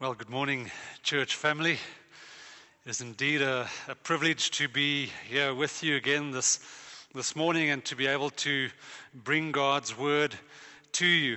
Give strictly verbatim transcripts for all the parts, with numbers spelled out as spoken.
Well, good morning, church family. It is indeed a, a privilege to be here with you again this, this morning and to be able to bring God's word to you.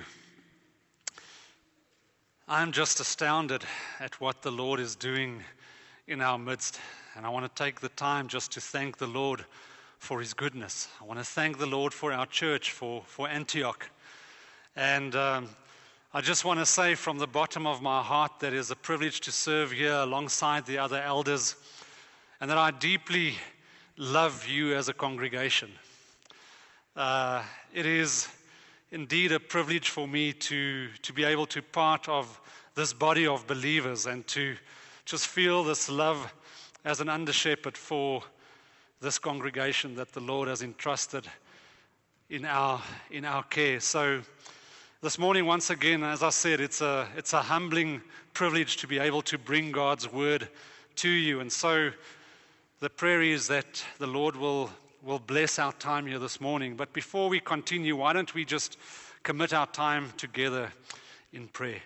I'm just astounded at what the Lord is doing in our midst, and I want to take the time just to thank the Lord for His goodness. I want to thank the Lord for our church, for, for Antioch. And um, I just want to say from the bottom of my heart that it is a privilege to serve here alongside the other elders, and that I deeply love you as a congregation. Uh, it is indeed a privilege for me to, to be able to part of this body of believers and to just feel this love as an under-shepherd for this congregation that the Lord has entrusted in our, in our care. So this morning, once again, as I said, it's a it's a humbling privilege to be able to bring God's word to you. And so the prayer is that the Lord will, will bless our time here this morning. But before we continue, why don't we just commit our time together in prayer?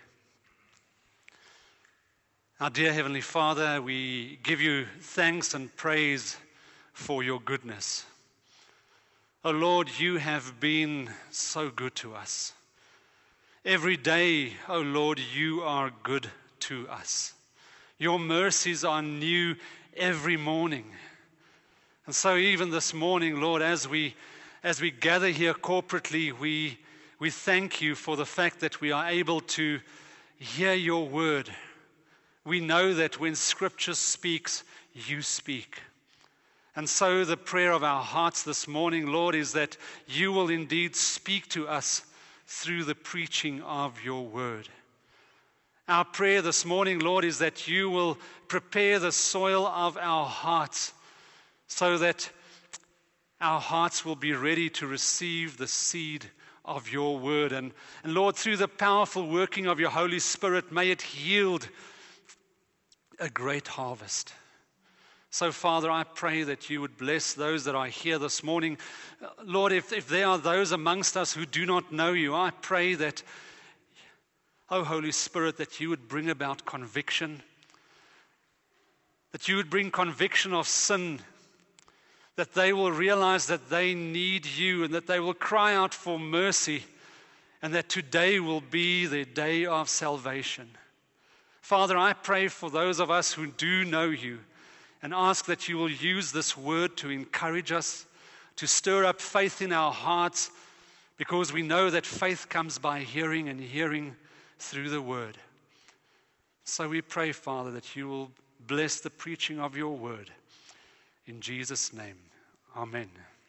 Our dear Heavenly Father, we give you thanks and praise for your goodness. Oh Lord, you have been so good to us. Every day, oh Lord, you are good to us. Your mercies are new every morning. And so even this morning, Lord, as we as we gather here corporately, we we thank you for the fact that we are able to hear your word. We know that when Scripture speaks, you speak. And so the prayer of our hearts this morning, Lord, is that you will indeed speak to us through the preaching of your word. Our prayer this morning, Lord, is that you will prepare the soil of our hearts so that our hearts will be ready to receive the seed of your word. And, and Lord, through the powerful working of your Holy Spirit, may it yield a great harvest. So, Father, I pray that you would bless those that are here this morning. Lord, if, if there are those amongst us who do not know you, I pray that, oh Holy Spirit, that you would bring about conviction, that you would bring conviction of sin, that they will realize that they need you and that they will cry out for mercy, and that today will be their day of salvation. Father, I pray for those of us who do know you, and ask that you will use this word to encourage us, to stir up faith in our hearts, because we know that faith comes by hearing and hearing through the word. So we pray, Father, that you will bless the preaching of your word. In Jesus' name, amen.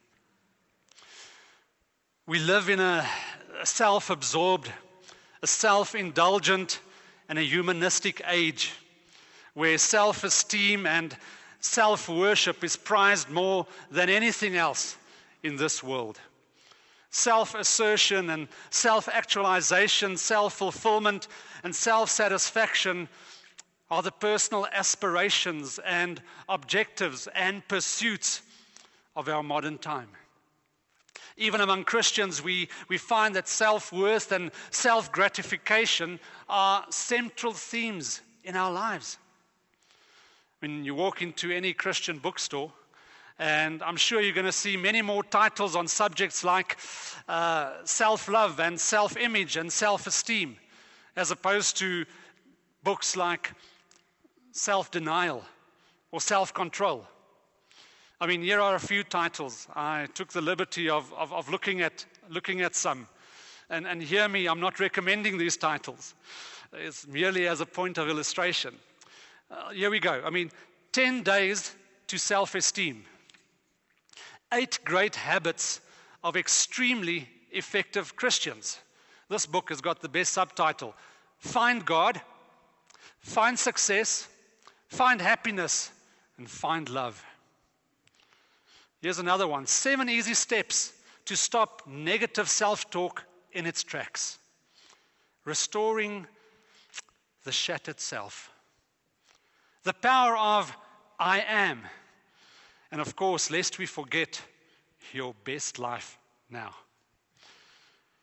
We live in a self-absorbed, a self-indulgent, and a humanistic age where self-esteem and self-worship is prized more than anything else in this world. Self-assertion and self-actualization, self-fulfillment and self-satisfaction are the personal aspirations and objectives and pursuits of our modern time. Even among Christians, we, we find that self-worth and self-gratification are central themes in our lives. When you walk into any Christian bookstore, and I'm sure you're going to see many more titles on subjects like uh, self-love and self-image and self-esteem, as opposed to books like self-denial or self-control. I mean, here are a few titles. I took the liberty of, of, of looking at looking at some. And, and hear me, I'm not recommending these titles. It's merely as a point of illustration. Uh, here we go. I mean, ten days to self-esteem. Eight great habits of extremely effective Christians. This book has got the best subtitle. Find God, find success, find happiness, and find love. Here's another one. Seven easy steps to stop negative self-talk in its tracks. Restoring the shattered self. The power of I am. And of course, lest we forget, your best life now.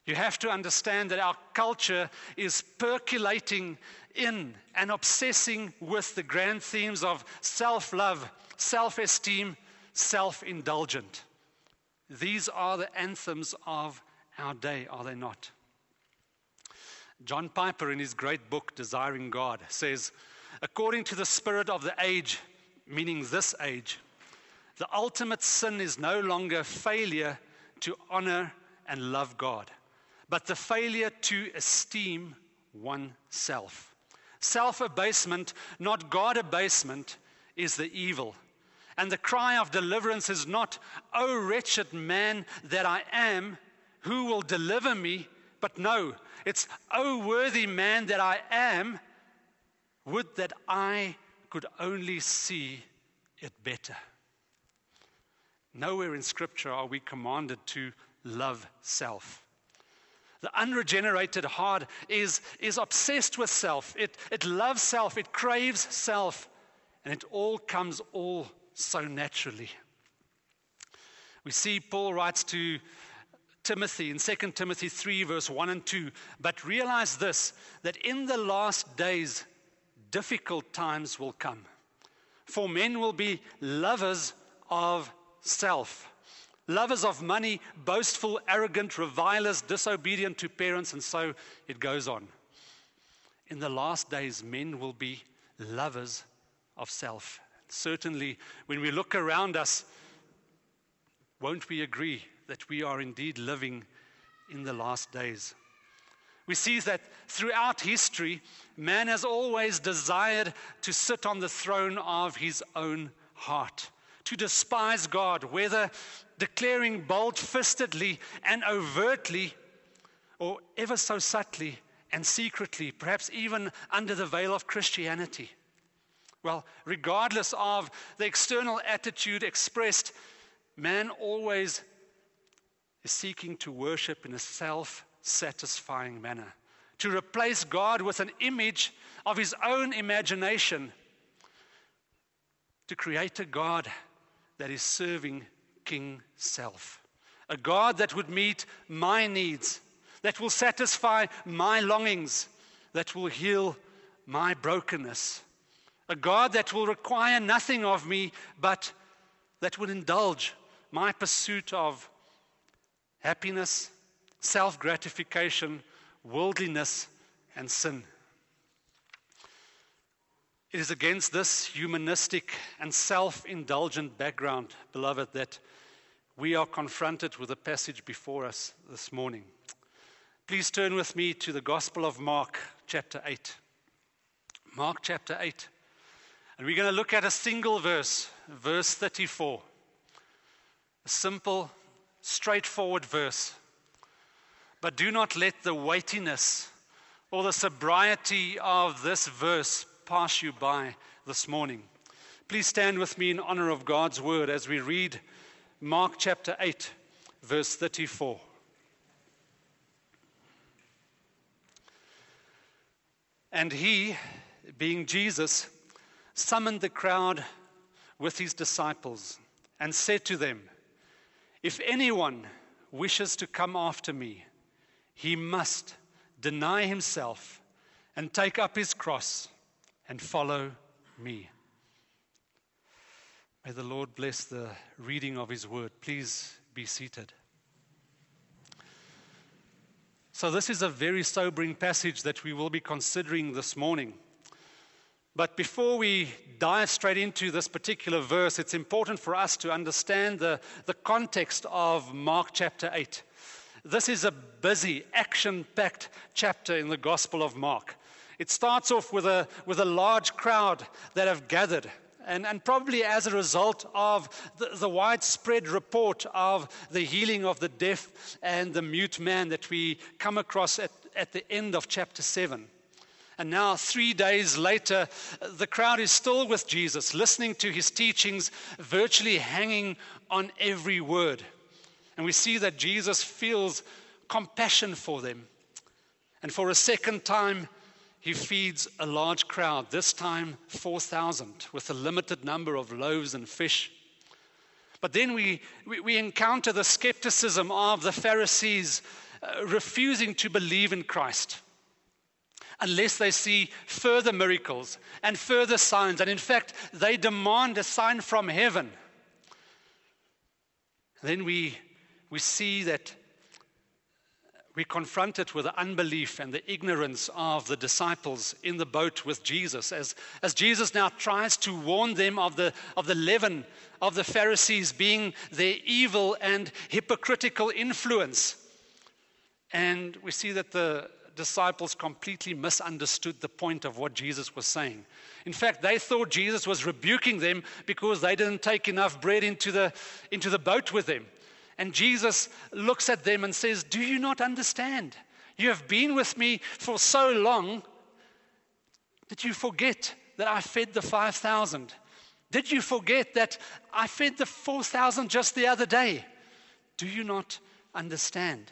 You have to understand that our culture is percolating in and obsessing with the grand themes of self-love, self-esteem, self-indulgent. These are the anthems of our day, are they not? John Piper, in his great book, Desiring God, says, according to the spirit of the age, meaning this age, the ultimate sin is no longer failure to honor and love God, but the failure to esteem oneself. Self-abasement, not God-abasement, is the evil. And the cry of deliverance is not, "O wretched man that I am, who will deliver me?" But no, it's, "O worthy man that I am, would that I could only see it better." Nowhere in Scripture are we commanded to love self. The unregenerated heart is, is obsessed with self. It, it loves self. It craves self. And it all comes all so naturally. We see Paul writes to Timothy in Second Timothy three, verse one and two, "But realize this, that in the last days difficult times will come. For men will be lovers of self, lovers of money, boastful, arrogant, revilers, disobedient to parents," and so it goes on. In the last days, men will be lovers of self. Certainly, when we look around us, won't we agree that we are indeed living in the last days? We see that throughout history, man has always desired to sit on the throne of his own heart, to despise God, whether declaring bold-fistedly and overtly, or ever so subtly and secretly, perhaps even under the veil of Christianity. Well, regardless of the external attitude expressed, man always is seeking to worship in a self-satisfying manner, to replace God with an image of his own imagination, to create a God that is serving King Self, a God that would meet my needs, that will satisfy my longings, that will heal my brokenness, a God that will require nothing of me, but that would indulge my pursuit of happiness, self-gratification, worldliness, and sin. It is against this humanistic and self-indulgent background, beloved, that we are confronted with the passage before us this morning. Please turn with me to the Gospel of Mark, chapter eight. Mark chapter eight. And we're going to look at a single verse, verse thirty-four. A simple, straightforward verse. But do not let the weightiness or the sobriety of this verse pass you by this morning. Please stand with me in honor of God's word as we read Mark chapter eight, verse thirty-four. And he, being Jesus, summoned the crowd with his disciples and said to them, "If anyone wishes to come after me, he must deny himself and take up his cross and follow me." May the Lord bless the reading of his word. Please be seated. So this is a very sobering passage that we will be considering this morning. But before we dive straight into this particular verse, it's important for us to understand the, the context of Mark chapter eight. This is a busy, action-packed chapter in the Gospel of Mark. It starts off with a, with a large crowd that have gathered, and, and probably as a result of the, the widespread report of the healing of the deaf and the mute man that we come across at, at the end of chapter seven. And now, three days later, the crowd is still with Jesus, listening to his teachings, virtually hanging on every word. And we see that Jesus feels compassion for them. And for a second time, he feeds a large crowd, this time four thousand, with a limited number of loaves and fish. But then we, we, we encounter the skepticism of the Pharisees uh, refusing to believe in Christ unless they see further miracles and further signs. And in fact, they demand a sign from heaven. Then we, we see that we're confronted with the unbelief and the ignorance of the disciples in the boat with Jesus, as, as Jesus now tries to warn them of the, of the leaven of the Pharisees being their evil and hypocritical influence. And we see that the disciples completely misunderstood the point of what Jesus was saying. In fact, they thought Jesus was rebuking them because they didn't take enough bread into the, into the boat with them. And Jesus looks at them and says, do you not understand? You have been with me for so long. Did you forget that I fed the five thousand? Did you forget that I fed the four thousand just the other day? Do you not understand?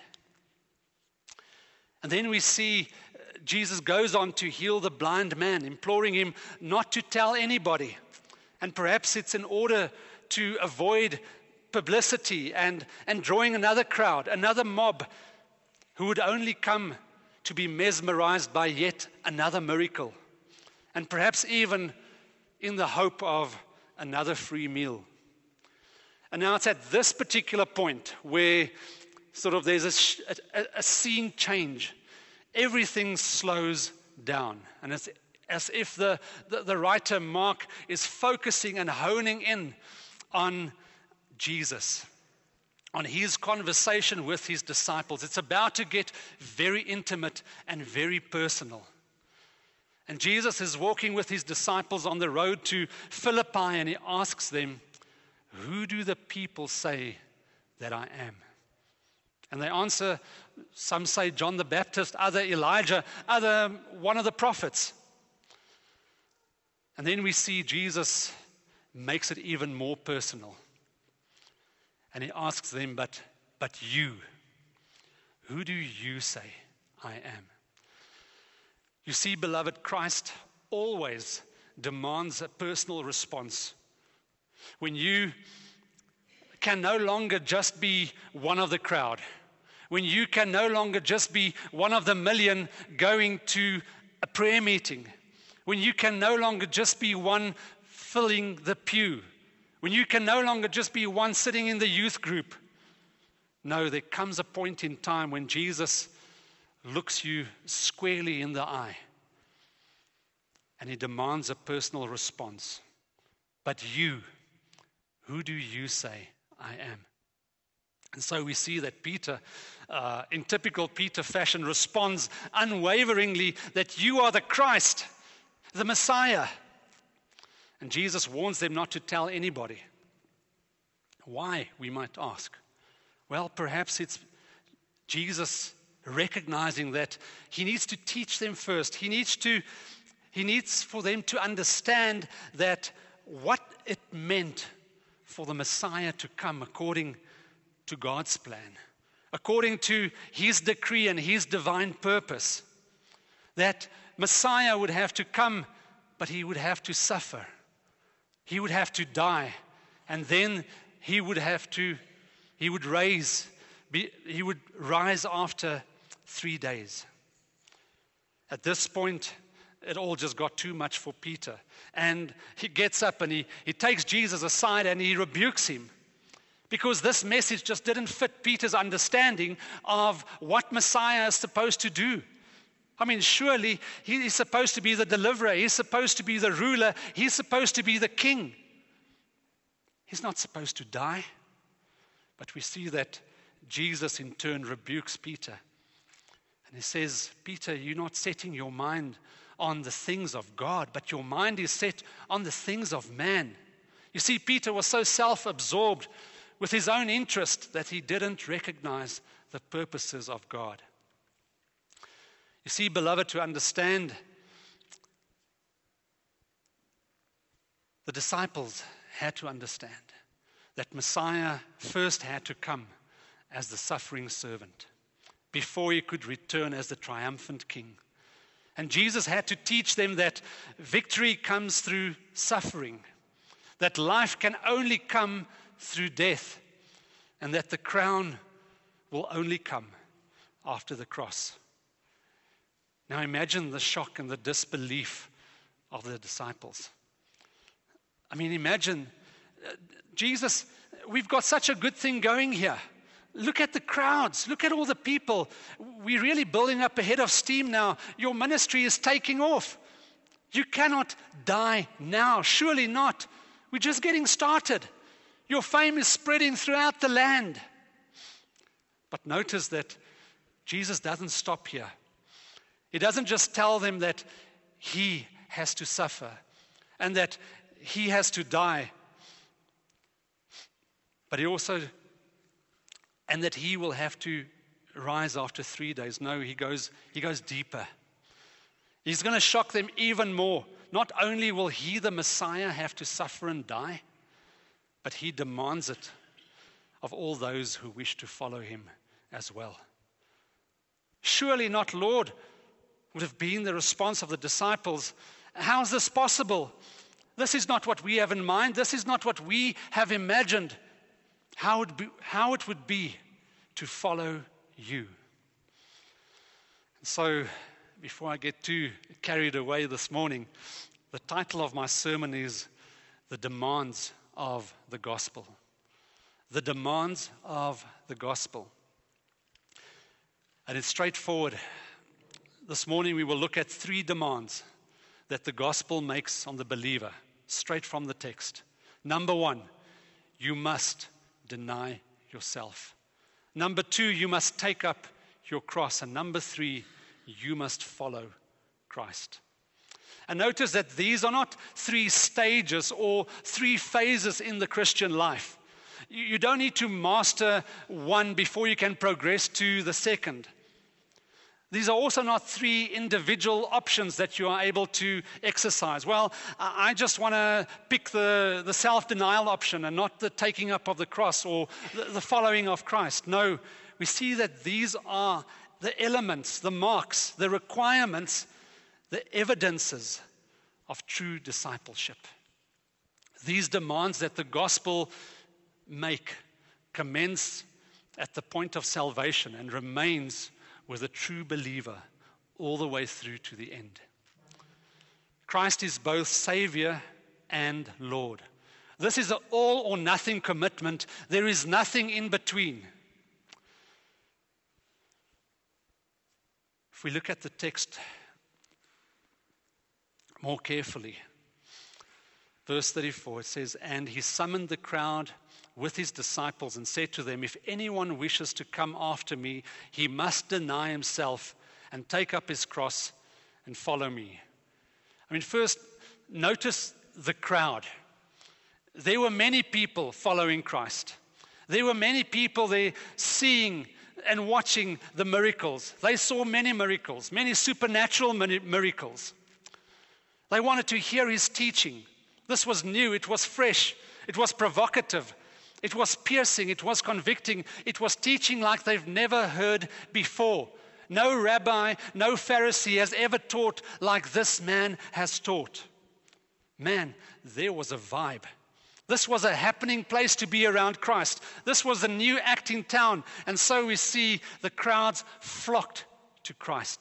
And then we see Jesus goes on to heal the blind man, imploring him not to tell anybody. And perhaps it's in order to avoid publicity and, and drawing another crowd, another mob who would only come to be mesmerized by yet another miracle. And perhaps even in the hope of another free meal. And now it's at this particular point where sort of there's a, a, a scene change. Everything slows down. And it's as if the, the, the writer Mark is focusing and honing in on Jesus, on his conversation with his disciples. It's about to get very intimate and very personal. And Jesus is walking with his disciples on the road to Philippi, and he asks them, who do the people say that I am? And they answer, some say John the Baptist, other Elijah, other one of the prophets. And then we see Jesus makes it even more personal. And he asks them, but, but you, who do you say I am? You see, beloved, Christ always demands a personal response. When you can no longer just be one of the crowd, when you can no longer just be one of the million going to a prayer meeting, when you can no longer just be one filling the pew, when you can no longer just be one sitting in the youth group. No, there comes a point in time when Jesus looks you squarely in the eye and he demands a personal response. But you, who do you say I am? And so we see that Peter, uh, in typical Peter fashion, responds unwaveringly that you are the Christ, the Messiah. And Jesus warns them not to tell anybody. Why, we might ask? Well, perhaps it's Jesus recognizing that he needs to teach them first. He needs to, he needs for them to understand that what it meant for the Messiah to come according to God's plan, according to his decree and his divine purpose. That Messiah would have to come, but he would have to suffer. He would have to die, and then he would have to, he would raise, be, he would rise after three days. At this point, it all just got too much for Peter. And he gets up and he, he takes Jesus aside and he rebukes him. Because this message just didn't fit Peter's understanding of what Messiah is supposed to do. I mean, surely he is supposed to be the deliverer. He's supposed to be the ruler. He's supposed to be the king. He's not supposed to die. But we see that Jesus in turn rebukes Peter. And he says, Peter, you're not setting your mind on the things of God, but your mind is set on the things of man. You see, Peter was so self-absorbed with his own interest that he didn't recognize the purposes of God. You see, beloved, to understand, the disciples had to understand that Messiah first had to come as the suffering servant before he could return as the triumphant king. And Jesus had to teach them that victory comes through suffering, that life can only come through death, and that the crown will only come after the cross. Now imagine the shock and the disbelief of the disciples. I mean, imagine, uh, Jesus, we've got such a good thing going here. Look at the crowds. Look at all the people. We're really building up a head of steam now. Your ministry is taking off. You cannot die now. Surely not. We're just getting started. Your fame is spreading throughout the land. But notice that Jesus doesn't stop here. He doesn't just tell them that he has to suffer and that he has to die, but he also, and that he will have to rise after three days. No, he goes, he goes deeper. He's going to shock them even more. Not only will he, the Messiah, have to suffer and die, but he demands it of all those who wish to follow him as well. Surely not, Lord, would have been the response of the disciples. How is this possible? This is not what we have in mind. This is not what we have imagined. How it, be, how it would be to follow you. So, before I get too carried away this morning, the title of my sermon is The Demands of the Gospel. The Demands of the Gospel. And it's straightforward. This morning we will look at three demands that the gospel makes on the believer, straight from the text. Number one, you must deny yourself. Number two, you must take up your cross. And number three, you must follow Christ. And notice that these are not three stages or three phases in the Christian life. You don't need to master one before you can progress to the second. These are also not three individual options that you are able to exercise. Well, I just want to pick the, the self-denial option and not the taking up of the cross or the, the following of Christ. No, we see that these are the elements, the marks, the requirements, the evidences of true discipleship. These demands that the gospel make commence at the point of salvation and remains with a true believer all the way through to the end. Christ is both Savior and Lord. This is an all or nothing commitment. There is nothing in between. If we look at the text more carefully, verse thirty-four, it says, "And he summoned the crowd with his disciples and said to them, if anyone wishes to come after me, he must deny himself and take up his cross and follow me." I mean, first, notice the crowd. There were many people following Christ. There were many people there seeing and watching the miracles. They saw many miracles, many supernatural miracles. They wanted to hear his teaching. This was new, it was fresh, it was provocative. It was piercing, it was convicting, it was teaching like they've never heard before. No rabbi, no Pharisee has ever taught like this man has taught. Man, there was a vibe. This was a happening place to be around Christ. This was a new acting town. And so we see the crowds flocked to Christ.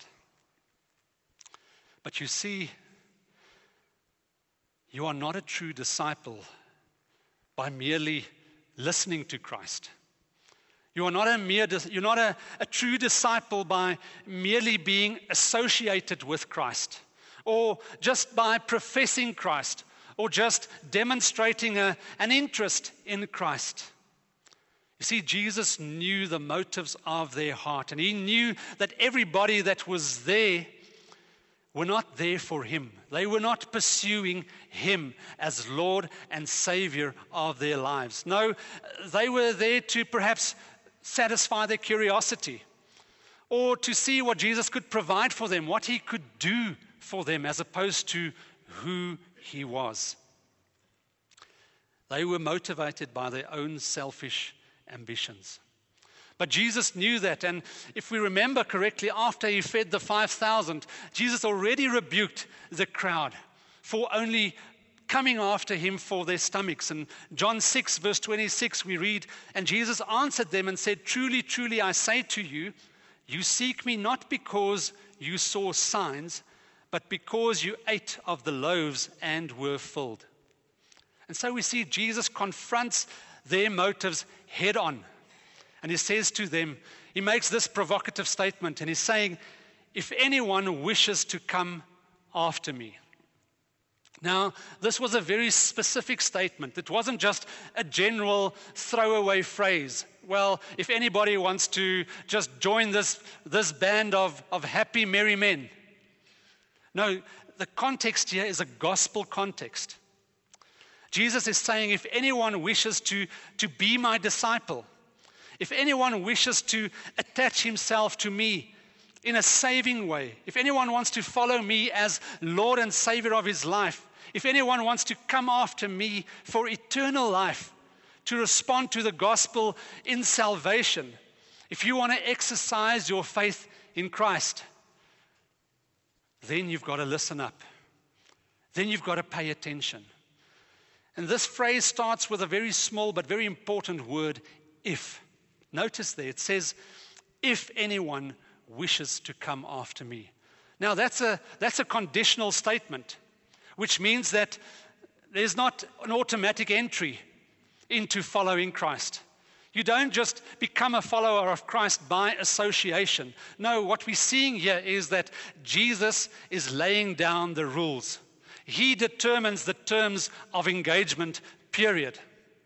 But you see, you are not a true disciple by merely listening to Christ. You are not a mere, you're not a, a true disciple by merely being associated with Christ, or just by professing Christ, or just demonstrating a, an interest in Christ. You see, Jesus knew the motives of their heart, and he knew that everybody that was there were not there for him. They were not pursuing him as Lord and Savior of their lives. No, they were there to perhaps satisfy their curiosity or to see what Jesus could provide for them, what he could do for them, as opposed to who he was. They were motivated by their own selfish ambitions. But Jesus knew that, and if we remember correctly, after he fed the five thousand, Jesus already rebuked the crowd for only coming after him for their stomachs. And John six, verse twenty-six, we read, "And Jesus answered them and said, 'Truly, truly, I say to you, You seek me not because you saw signs, but because you ate of the loaves and were filled. And so we see Jesus confronts their motives head on. And he says to them, he makes this provocative statement, and he's saying, if anyone wishes to come after me. Now, this was a very specific statement. It wasn't just a general throwaway phrase. Well, if anybody wants to just join this, this band of, of happy, merry men. No, the context here is a gospel context. Jesus is saying, if anyone wishes to, to be my disciple, if anyone wishes to attach himself to me in a saving way, if anyone wants to follow me as Lord and Savior of his life, if anyone wants to come after me for eternal life, to respond to the gospel in salvation, if you want to exercise your faith in Christ, then you've got to listen up. Then you've got to pay attention. And this phrase starts with a very small but very important word, if. Notice there, it says, if anyone wishes to come after me. Now, that's a, that's a conditional statement, which means that there's not an automatic entry into following Christ. You don't just become a follower of Christ by association. No, what we're seeing here is that Jesus is laying down the rules. He determines the terms of engagement, period.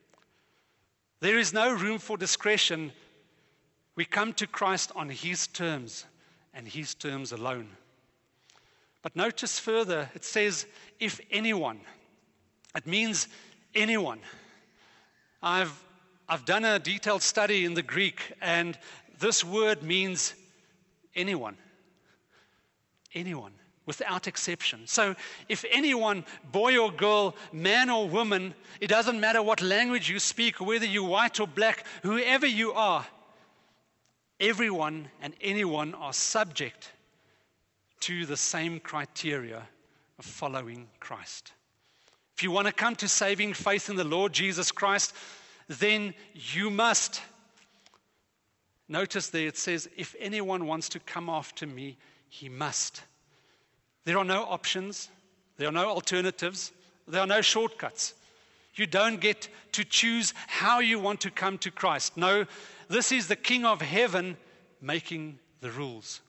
There is no room for discretion. We come to Christ on his terms and his terms alone. But notice further, it says, if anyone. It means anyone. I've, I've done a detailed study in the Greek, and this word means anyone. Anyone, without exception. So if anyone, boy or girl, man or woman, it doesn't matter what language you speak, whether you're white or black, whoever you are, everyone and anyone are subject to the same criteria of following Christ. If you want to come to saving faith in the Lord Jesus Christ, then you must. Notice there it says, if anyone wants to come after me, he must. There are no options. There are no alternatives. There are no shortcuts. You don't get to choose how you want to come to Christ. No, this is the King of heaven making the rules.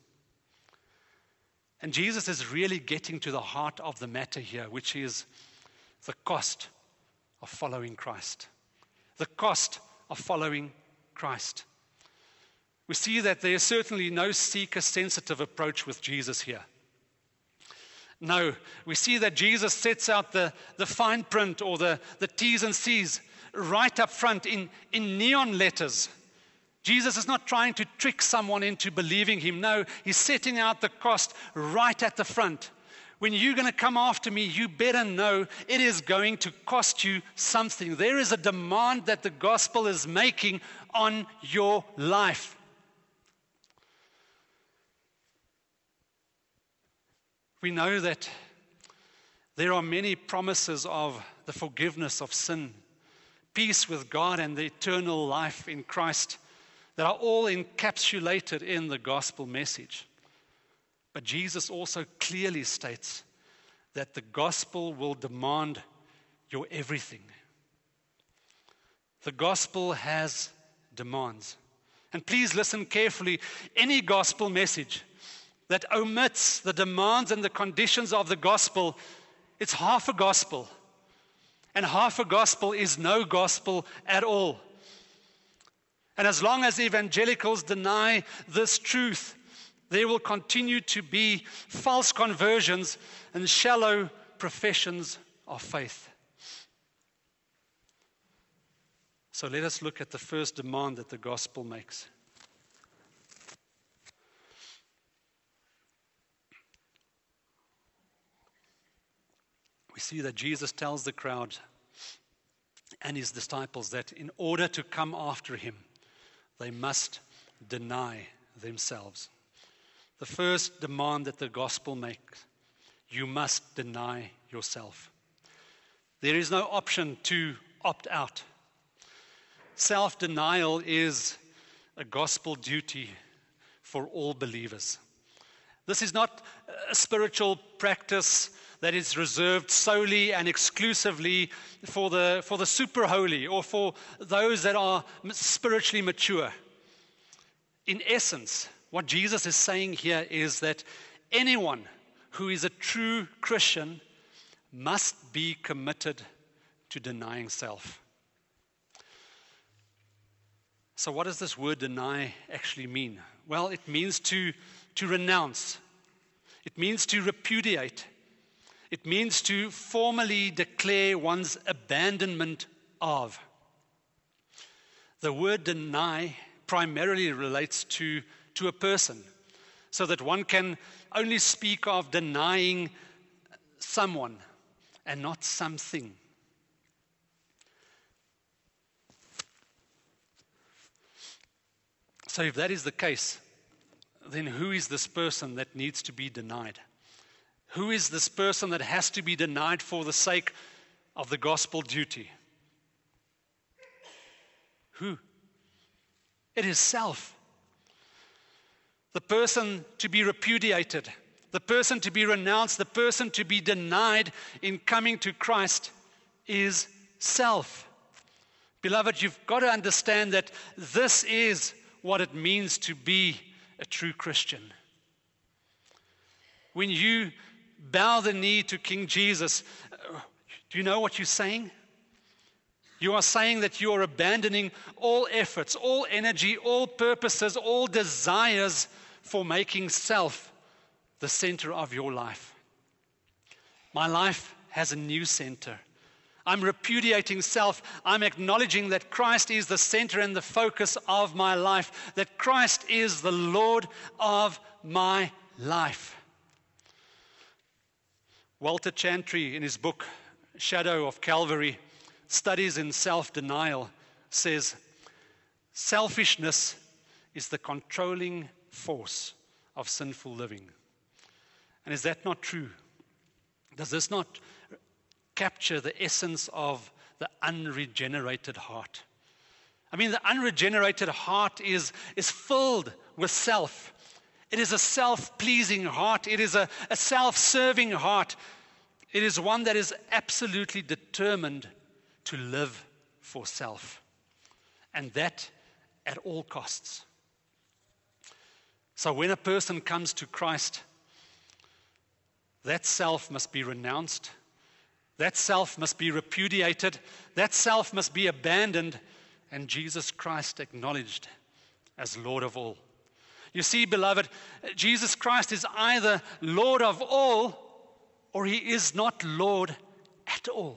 And Jesus is really getting to the heart of the matter here, which is the cost of following Christ. The cost of following Christ. We see that there is certainly no seeker-sensitive approach with Jesus here. No, we see that Jesus sets out the, the fine print or the, the T's and C's right up front in, in neon letters. Jesus is not trying to trick someone into believing him. No, he's setting out the cost right at the front. When you're going to come after me, you better know it is going to cost you something. There is a demand that the gospel is making on your life. We know that there are many promises of the forgiveness of sin, peace with God, and the eternal life in Christ that are all encapsulated in the gospel message. But Jesus also clearly states that the gospel will demand your everything. The gospel has demands. And please listen carefully. Any gospel message that omits the demands and the conditions of the gospel, it's half a gospel. And half a gospel is no gospel at all. And as long as evangelicals deny this truth, there will continue to be false conversions and shallow professions of faith. So let us look at the first demand that the gospel makes. We see that Jesus tells the crowd and his disciples that in order to come after him, they must deny themselves. The first demand that the gospel makes, you must deny yourself. There is no option to opt out. Self-denial is a gospel duty for all believers. This is not a spiritual practice that is reserved solely and exclusively for the, for the super holy or for those that are spiritually mature. In essence, what Jesus is saying here is that anyone who is a true Christian must be committed to denying self. So what does this word deny actually mean? Well, it means to, to renounce. It means to repudiate. It means to formally declare one's abandonment of. The word deny primarily relates to, to a person, so that one can only speak of denying someone and not something. So if that is the case, then who is this person that needs to be denied? Who is this person that has to be denied for the sake of the gospel duty? Who? It is self. The person to be repudiated, the person to be renounced, the person to be denied in coming to Christ is self. Beloved, you've got to understand that this is what it means to be a true Christian. When you bow the knee to King Jesus, do you know what you're saying? You are saying that you are abandoning all efforts, all energy, all purposes, all desires for making self the center of your life. My life has a new center. I'm repudiating self. I'm acknowledging that Christ is the center and the focus of my life, that Christ is the Lord of my life. Walter Chantry, in his book, Shadow of Calvary, Studies in Self-Denial, says, selfishness is the controlling force of sinful living. And is that not true? Does this not capture the essence of the unregenerated heart? I mean, the unregenerated heart is, is filled with self. It is a self-pleasing heart. It is a, a self-serving heart. It is one that is absolutely determined to live for self, and that at all costs. So when a person comes to Christ, that self must be renounced, that self must be repudiated, that self must be abandoned, and Jesus Christ acknowledged as Lord of all. You see, beloved, Jesus Christ is either Lord of all, or he is not Lord at all.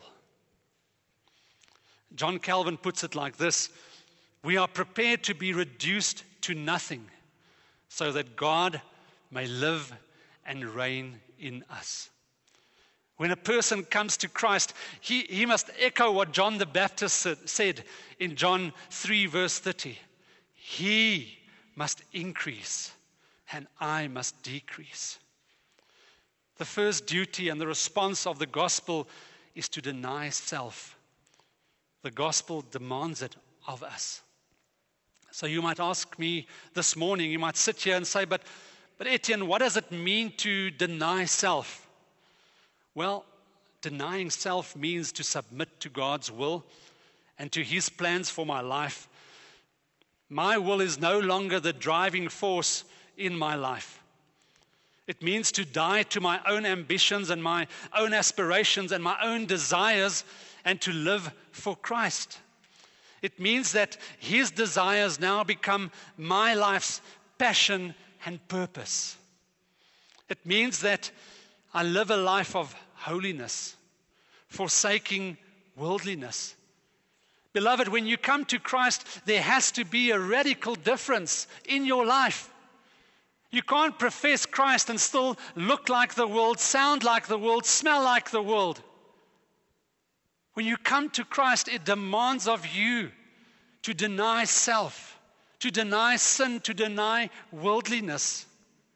John Calvin puts it like this: we are prepared to be reduced to nothing so that God may live and reign in us. When a person comes to Christ, he, he must echo what John the Baptist said in John three, verse thirty. He must increase and I must decrease. The first duty and the response of the gospel is to deny self. The gospel demands it of us. So you might ask me this morning, you might sit here and say, but, but Etienne, what does it mean to deny self? Well, denying self means to submit to God's will and to his plans for my life. My will is no longer the driving force in my life. It means to die to my own ambitions and my own aspirations and my own desires and to live for Christ. It means that his desires now become my life's passion and purpose. It means that I live a life of holiness, forsaking worldliness. Beloved, when you come to Christ, there has to be a radical difference in your life. You can't profess Christ and still look like the world, sound like the world, smell like the world. When you come to Christ, it demands of you to deny self, to deny sin, to deny worldliness.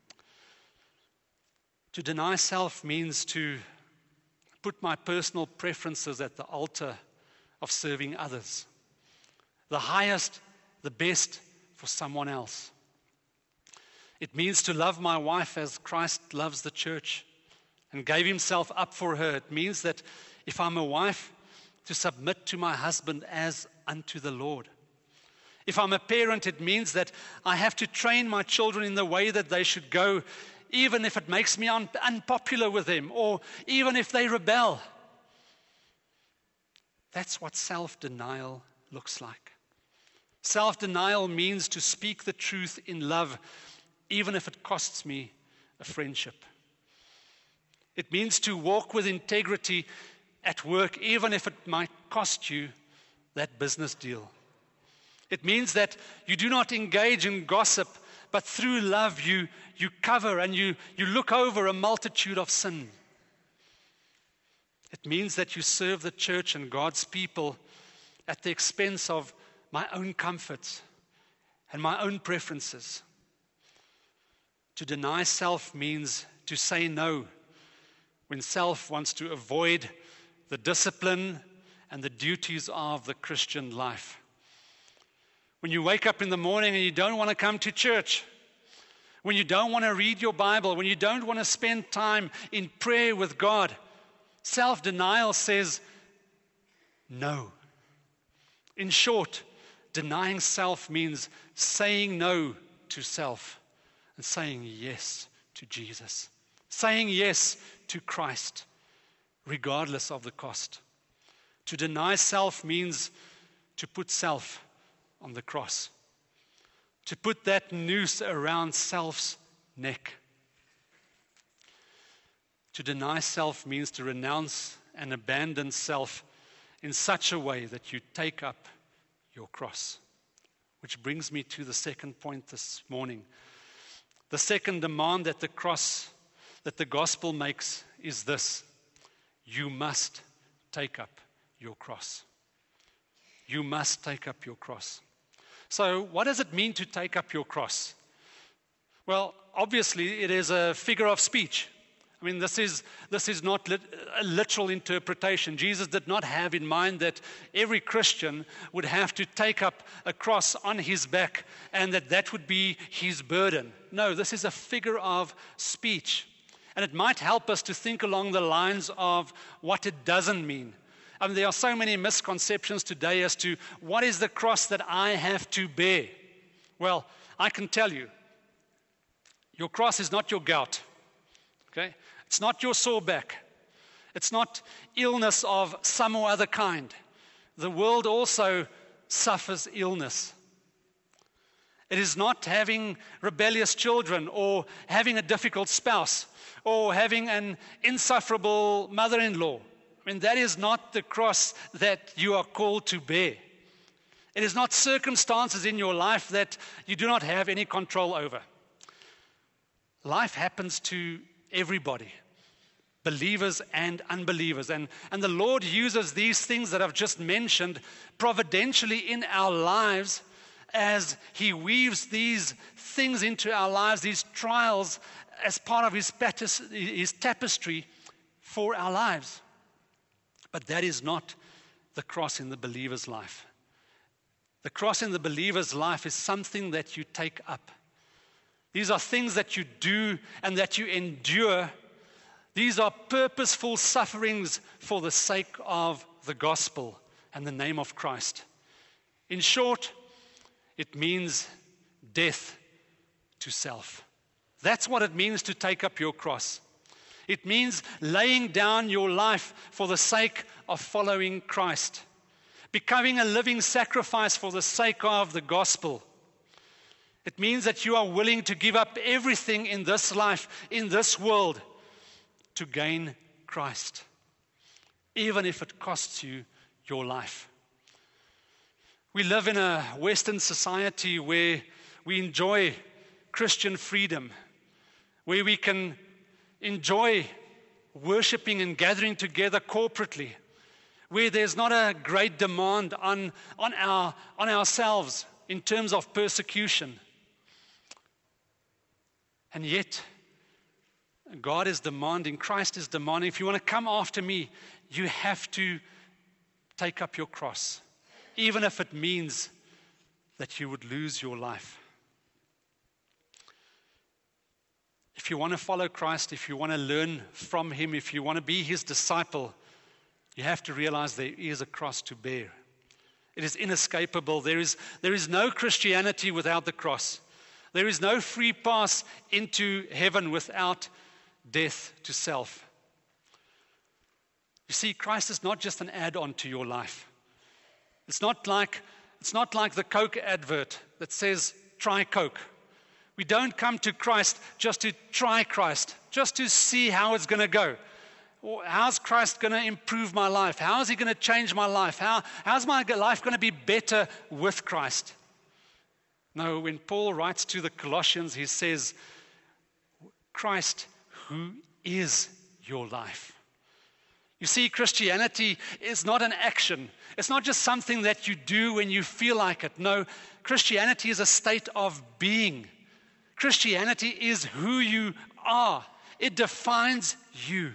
To deny self means to put my personal preferences at the altar of serving others. The highest, the best for someone else. It means to love my wife as Christ loves the church and gave himself up for her. It means that if I'm a wife, to submit to my husband as unto the Lord. If I'm a parent, it means that I have to train my children in the way that they should go, even if it makes me un- unpopular with them, or even if they rebel. That's what self-denial looks like. Self-denial means to speak the truth in love, even if it costs me a friendship. It means to walk with integrity at work, even if it might cost you that business deal. It means that you do not engage in gossip, but through love you, you cover and you, you look over a multitude of sin. It means that you serve the church and God's people at the expense of my own comforts and my own preferences. To deny self means to say no when self wants to avoid the discipline and the duties of the Christian life. When you wake up in the morning and you don't want to come to church, when you don't want to read your Bible, when you don't want to spend time in prayer with God, self-denial says no. In short, denying self means saying no to self and saying yes to Jesus, saying yes to Christ, regardless of the cost. To deny self means to put self on the cross, to put that noose around self's neck. To deny self means to renounce and abandon self in such a way that you take up your cross. Which brings me to the second point this morning. The second demand that the cross, that the gospel makes is this: you must take up your cross. You must take up your cross. So what does it mean to take up your cross? Well, obviously it is a figure of speech. I mean, this is this is not lit, a literal interpretation. Jesus did not have in mind that every Christian would have to take up a cross on his back and that that would be his burden. No, this is a figure of speech. And it might help us to think along the lines of what it doesn't mean. I mean, there are so many misconceptions today as to what is the cross that I have to bear. Well, I can tell you, your cross is not your gout. Okay? It's not your sore back. It's not illness of some or other kind. The world also suffers illness. It is not having rebellious children or having a difficult spouse or having an insufferable mother-in-law. I mean, that is not the cross that you are called to bear. It is not circumstances in your life that you do not have any control over. Life happens to everybody, believers and unbelievers. And, and the Lord uses these things that I've just mentioned providentially in our lives as He weaves these things into our lives, these trials, as part of His, patis, his tapestry for our lives. But that is not the cross in the believer's life. The cross in the believer's life is something that you take up. These are things that you do and that you endure. These are purposeful sufferings for the sake of the gospel and the name of Christ. In short, it means death to self. That's what it means to take up your cross. It means laying down your life for the sake of following Christ, becoming a living sacrifice for the sake of the gospel. It means that you are willing to give up everything in this life, in this world, to gain Christ, even if it costs you your life. We live in a Western society where we enjoy Christian freedom, where we can enjoy worshiping and gathering together corporately, where there's not a great demand on, on, our, on ourselves in terms of persecution. And yet, God is demanding, Christ is demanding, if you want to come after me, you have to take up your cross, even if it means that you would lose your life. If you want to follow Christ, if you want to learn from him, if you want to be his disciple, you have to realize there is a cross to bear. It is inescapable. There is, there is no Christianity without the cross. There is no free pass into heaven without death to self. You see, Christ is not just an add-on to your life. It's not like, it's not like the Coke advert that says, try Coke. We don't come to Christ just to try Christ, just to see how it's going to go. Or how's Christ going to improve my life? How is he going to change my life? How, how's my life going to be better with Christ? No, when Paul writes to the Colossians, he says, Christ, who is your life. You see, Christianity is not an action. It's not just something that you do when you feel like it. No, Christianity is a state of being. Christianity is who you are. It defines you.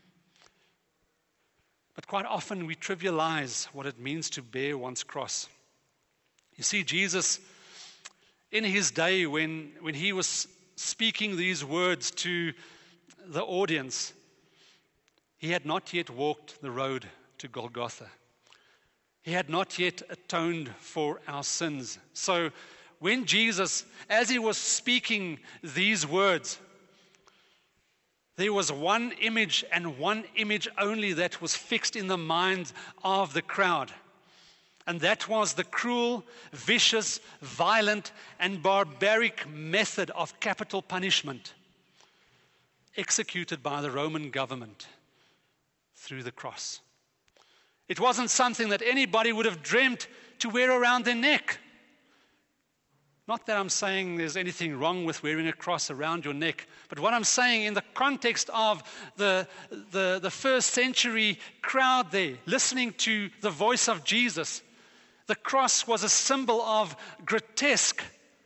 But quite often we trivialize what it means to bear one's cross. You see, Jesus, in his day when, when he was speaking these words to the audience, he had not yet walked the road to Golgotha. He had not yet atoned for our sins. So when Jesus, as he was speaking these words, there was one image and one image only that was fixed in the minds of the crowd. And that was the cruel, vicious, violent, and barbaric method of capital punishment executed by the Roman government through the cross. It wasn't something that anybody would have dreamt to wear around their neck. Not that I'm saying there's anything wrong with wearing a cross around your neck, but what I'm saying in the context of the, the, the first century crowd there, listening to the voice of Jesus, the cross was a symbol of grotesque,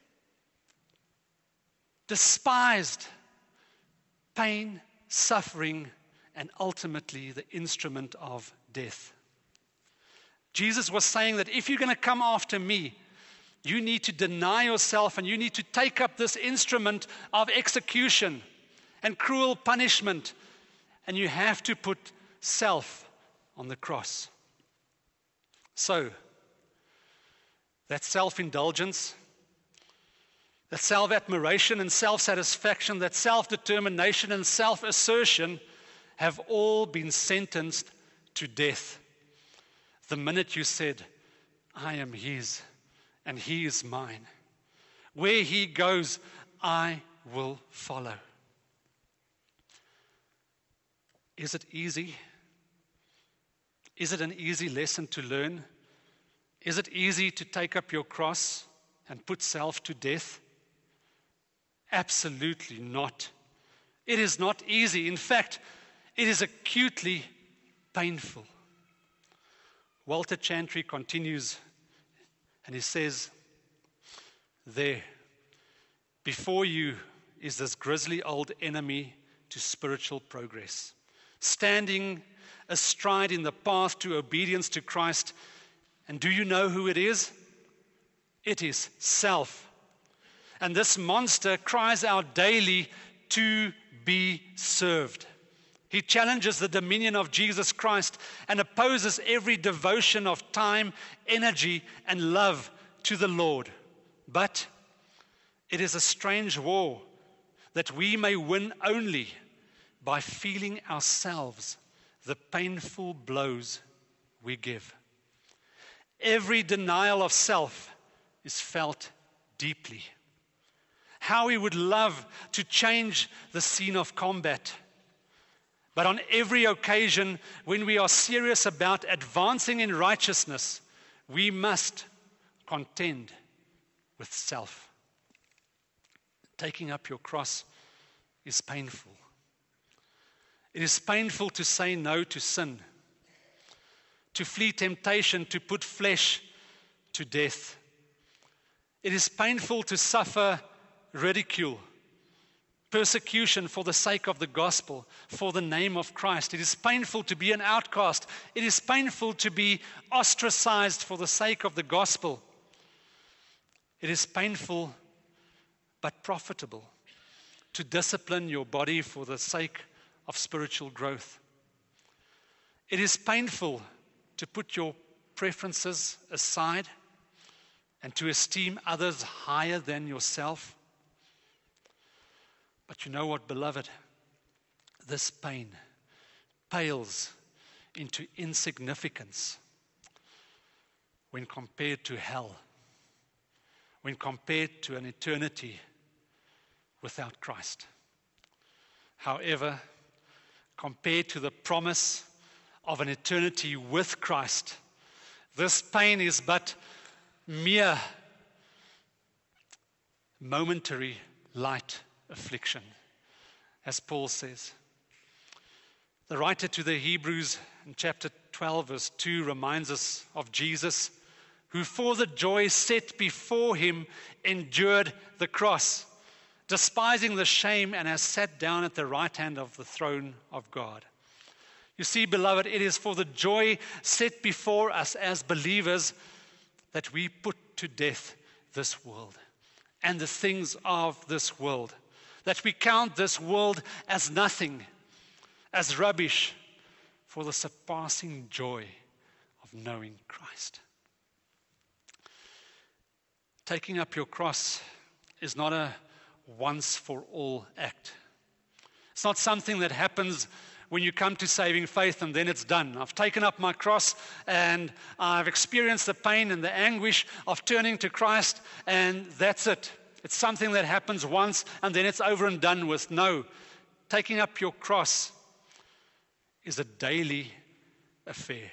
despised pain, suffering, and ultimately the instrument of death. Jesus was saying that if you're going to come after me, you need to deny yourself and you need to take up this instrument of execution and cruel punishment, and you have to put self on the cross. So, that self-indulgence, that self-admiration and self-satisfaction, that self-determination and self-assertion have all been sentenced to death. The minute you said, I am his and he is mine. Where he goes, I will follow. Is it easy? Is it an easy lesson to learn? Is it easy to take up your cross and put self to death? Absolutely not. It is not easy. In fact, it is acutely painful. Walter Chantry continues and he says, there, before you is this grisly old enemy to spiritual progress, standing astride in the path to obedience to Christ. And do you know who it is? It is self. And this monster cries out daily to be served. He challenges the dominion of Jesus Christ and opposes every devotion of time, energy, and love to the Lord. But it is a strange war that we may win only by feeling ourselves the painful blows we give. Every denial of self is felt deeply. How we would love to change the scene of combat. But on every occasion when we are serious about advancing in righteousness, we must contend with self. Taking up your cross is painful. It is painful to say no to sin, to flee temptation, to put flesh to death. It is painful to suffer ridicule, persecution for the sake of the gospel, for the name of Christ. It is painful to be an outcast. It is painful to be ostracized for the sake of the gospel. It is painful but profitable. to discipline your body for the sake of spiritual growth. It is painful to put your preferences aside and to esteem others higher than yourself. But you know what, beloved? This pain pales into insignificance when compared to hell, when compared to an eternity without Christ. However, compared to the promise of an eternity with Christ, this pain is but mere momentary light affliction, as Paul says. The writer to the Hebrews in chapter twelve, verse two, reminds us of Jesus, who for the joy set before him endured the cross, despising the shame, and has sat down at the right hand of the throne of God. You see, beloved, it is for the joy set before us as believers that we put to death this world and the things of this world, that we count this world as nothing, as rubbish, for the surpassing joy of knowing Christ. Taking up your cross is not a once-for-all act. It's not something that happens when you come to saving faith and then it's done. I've taken up my cross and I've experienced the pain and the anguish of turning to Christ, and that's it. It's something that happens once and then it's over and done with. No, taking up your cross is a daily affair.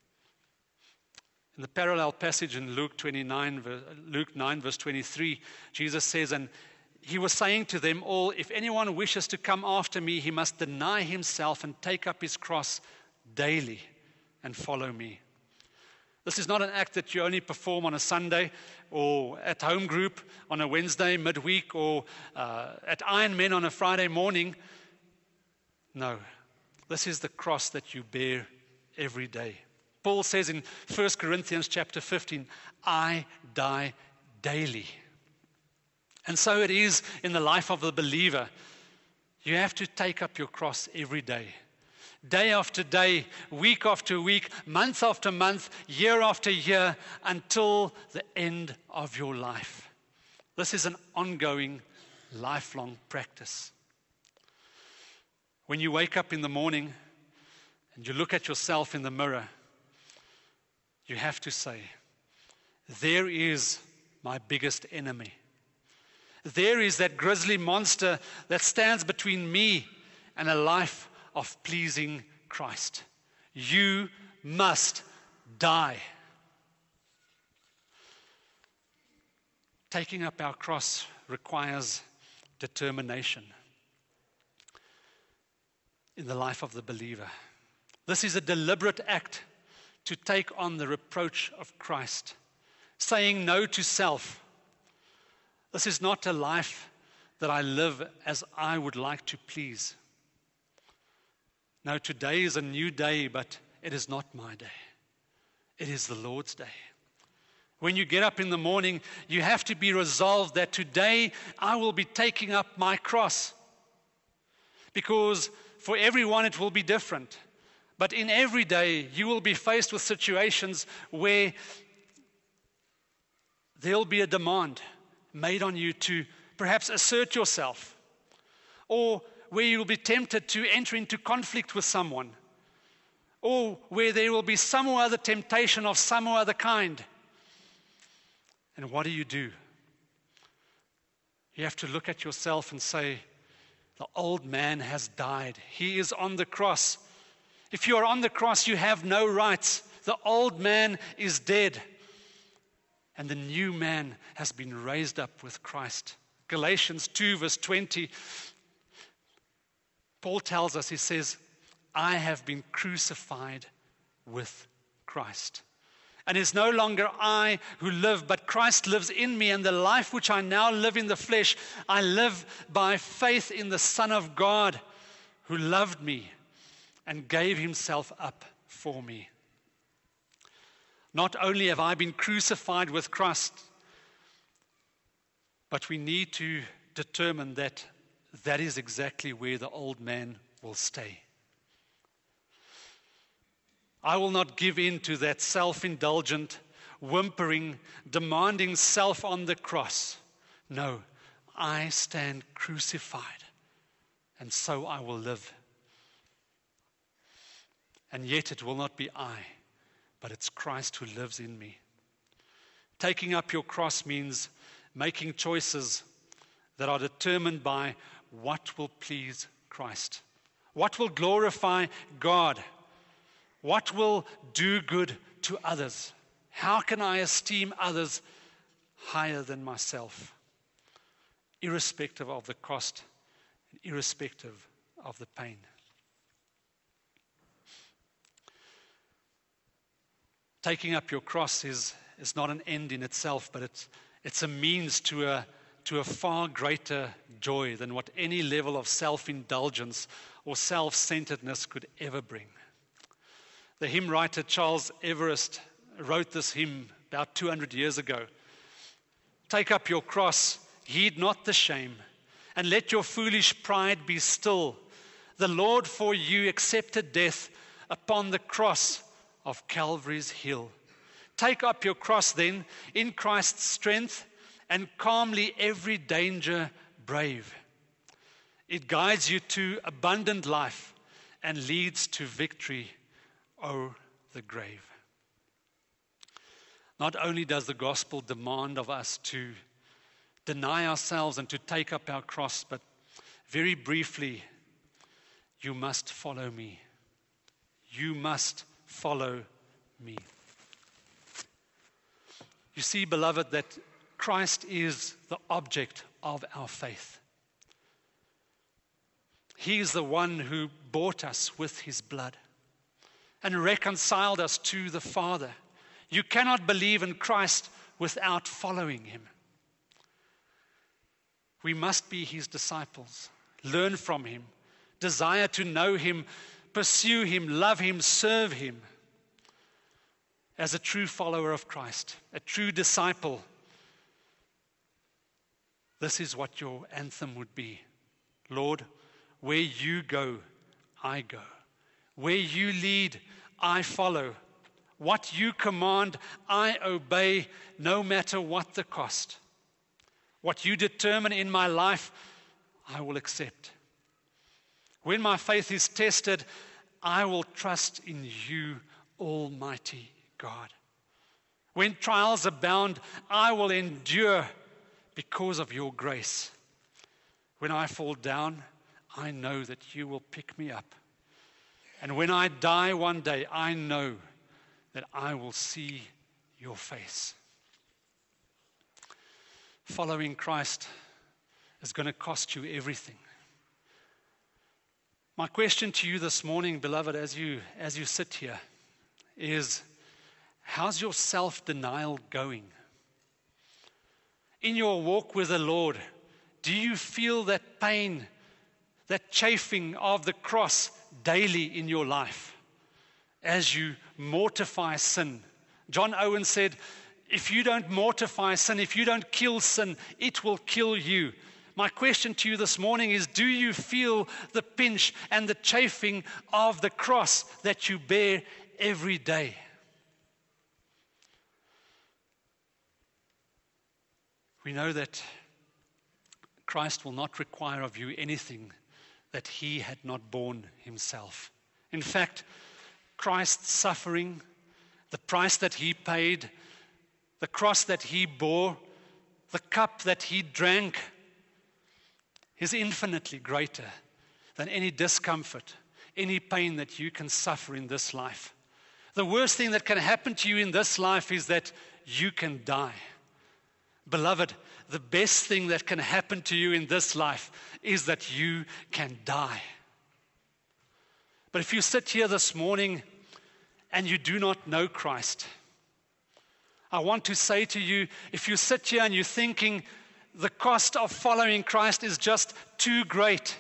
In the parallel passage in Luke twenty-nine, Luke nine, verse twenty-three, Jesus says, and he was saying to them all, if anyone wishes to come after me, he must deny himself and take up his cross daily and follow me. This is not an act that you only perform on a Sunday or at home group on a Wednesday midweek or uh, at Iron Men on a Friday morning. No, this is the cross that you bear every day. Paul says in First Corinthians chapter fifteen, I die daily. And so it is in the life of the believer. You have to take up your cross every day. Day after day, week after week, month after month, year after year, until the end of your life. This is an ongoing, lifelong practice. When you wake up in the morning and you look at yourself in the mirror, you have to say, there is my biggest enemy. There is that grisly monster that stands between me and a life of pleasing Christ. You must die. Taking up our cross requires determination in the life of the believer. This is a deliberate act to take on the reproach of Christ, saying no to self. This is not a life that I live as I would like to please. No, today is a new day, but it is not my day. It is the Lord's day. When you get up in the morning, you have to be resolved that today I will be taking up my cross. Because for everyone it will be different. But in every day, you will be faced with situations where there'll be a demand made on you to perhaps assert yourself, or where you will be tempted to enter into conflict with someone, or where there will be some or other temptation of some or other kind. And what do you do? You have to look at yourself and say, the old man has died. He is on the cross. If you are on the cross, you have no rights. The old man is dead. And the new man has been raised up with Christ. Galatians two, verse twenty, Paul tells us, he says, I have been crucified with Christ. And it's no longer I who live, but Christ lives in me. And the life which I now live in the flesh, I live by faith in the Son of God, who loved me and gave himself up for me. Not only have I been crucified with Christ, but we need to determine that that is exactly where the old man will stay. I will not give in to that self-indulgent, whimpering, demanding self on the cross. No, I stand crucified, and so I will live. And yet it will not be I, but it's Christ who lives in me. Taking up your cross means making choices that are determined by what will please Christ, what will glorify God, what will do good to others. How can I esteem others higher than myself, irrespective of the cost, irrespective of the pain? Taking up your cross is, is not an end in itself, but it's, it's a means to a, to a far greater joy than what any level of self-indulgence or self-centeredness could ever bring. The hymn writer Charles Everest wrote this hymn about two hundred years ago. Take up your cross, heed not the shame, and let your foolish pride be still. The Lord for you accepted death upon the cross of Calvary's hill. Take up your cross then in Christ's strength, and calmly every danger brave. It guides you to abundant life and leads to victory o'er the grave. Not only does the gospel demand of us to deny ourselves and to take up our cross, but very briefly, you must follow me. You must follow me. You see, beloved, that Christ is the object of our faith. He is the one who bought us with his blood and reconciled us to the Father. You cannot believe in Christ without following him. We must be his disciples, learn from him, desire to know him, pursue him, love him, serve him. As a true follower of Christ, a true disciple, this is what your anthem would be. Lord, where you go, I go. Where you lead, I follow. What you command, I obey, no matter what the cost. What you determine in my life, I will accept. When my faith is tested, I will trust in you, Almighty God. When trials abound, I will endure because of your grace. When I fall down, I know that you will pick me up. And when I die one day, I know that I will see your face. Following Christ is going to cost you everything. My question to you this morning, beloved, as you as you sit here, is how's your self-denial going? In your walk with the Lord, do you feel that pain, that chafing of the cross daily in your life as you mortify sin? John Owen said, if you don't mortify sin, if you don't kill sin, it will kill you. My question to you this morning is, do you feel the pinch and the chafing of the cross that you bear every day? We know that Christ will not require of you anything that he had not borne himself. In fact, Christ's suffering, the price that he paid, the cross that he bore, the cup that he drank, is infinitely greater than any discomfort, any pain that you can suffer in this life. The worst thing that can happen to you in this life is that you can die. Beloved, the best thing that can happen to you in this life is that you can die. But if you sit here this morning and you do not know Christ, I want to say to you, if you sit here and you're thinking the cost of following Christ is just too great,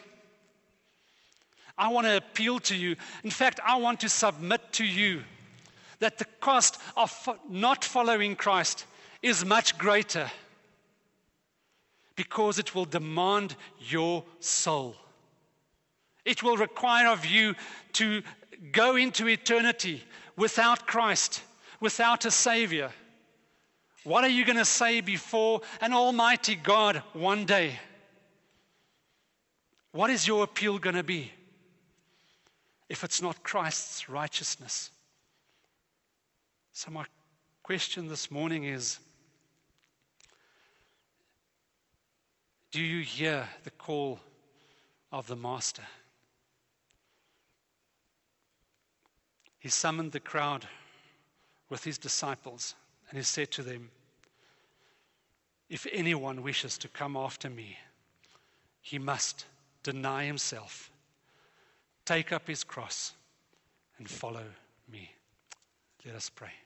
I want to appeal to you. In fact, I want to submit to you that the cost of not following Christ is much greater. because it will demand your soul. It will require of you to go into eternity without Christ, without a Savior. What are you going to say before an almighty God one day? What is your appeal going to be if it's not Christ's righteousness? So my question this morning is, do you hear the call of the Master? He summoned the crowd with his disciples, and he said to them, if anyone wishes to come after me, he must deny himself, take up his cross, and follow me. Let us pray.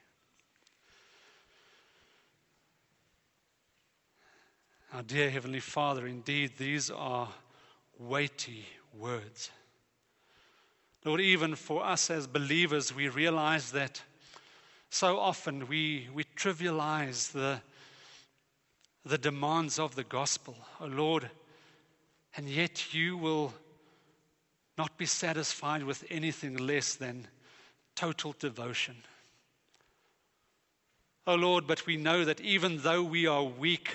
Our dear Heavenly Father, indeed, these are weighty words. Lord, even for us as believers, we realize that so often we, we trivialize the, the demands of the gospel, oh Lord, and yet you will not be satisfied with anything less than total devotion. Oh Lord, but we know that even though we are weak,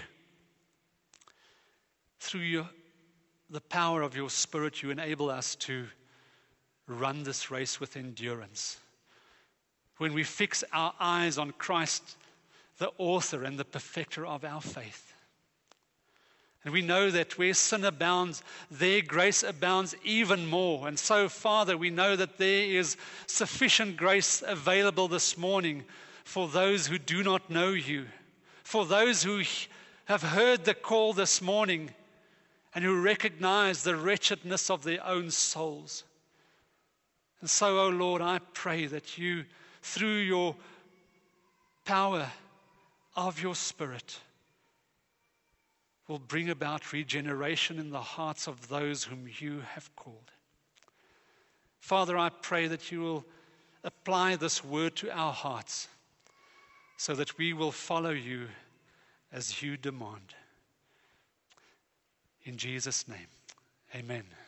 through your, the power of your Spirit, you enable us to run this race with endurance. When we fix our eyes on Christ, the author and the perfecter of our faith. And we know that where sin abounds, there grace abounds even more. And so, Father, we know that there is sufficient grace available this morning for those who do not know you, for those who have heard the call this morning and who recognize the wretchedness of their own souls. And so, oh Lord, I pray that you, through your power of your Spirit, will bring about regeneration in the hearts of those whom you have called. Father, I pray that you will apply this word to our hearts so that we will follow you as you demand. In Jesus' name, amen.